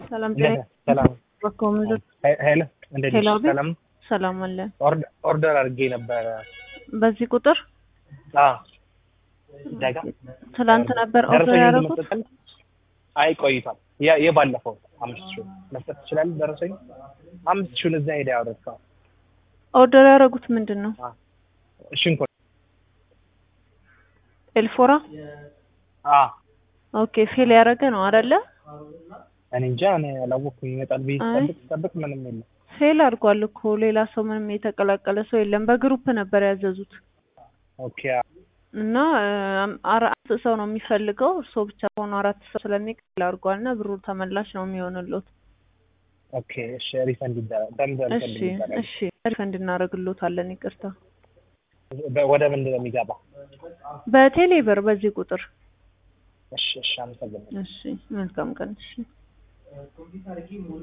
ሰላም ጤና ሰላም በኮምዝ ሄሎ እንዴት ነሽ? ሰላም ሰላም አለ። ኦርደር አድርጌ ነበር። በዚህ ቁጥር ዳጋ ትላንት ነበር ኦርደር ያደረኩት። አይ ቆይቷል። የባለፈው 5000 መስጠት ይችላል። ደረሰኝ 5000 እዛ ሄዳ ያወጣው ኦርደር ያደረጉት ምንድነው? ሽንኩርት ኤልፎራ ኦኬ ፌል ያደረገ ነው አይደለ? እኔ እንጃ እኔ አላወኩም። ይመጣል ቢጠብቅ ምንም የለም። ፌል አድርጓል እኮ ሌላ ሰው ምንም የተቀላቀለ ሰው የለም። በግሩፕ ነበር ያዘዙት። ኦኬ እና አራት ሰው ነው የሚፈልገው ሰው ብቻ ሆኖ አራት ሰው ስለሚቀል አድርጓልና ብሩ ተመላሽ ነው የሚሆንልዎት። ኦኬ እሺ ሪፈንድ ይደረጋል። እሺ ሪፈንድ እናደርግልዎታለን። ይቅርታ ወደ ምንድን ነው የሚገባው? በቴሌ ብር በዚህ ቁጥር። እሺ አመሰግናለሁ። እሺ መልካም ቀን። እሺ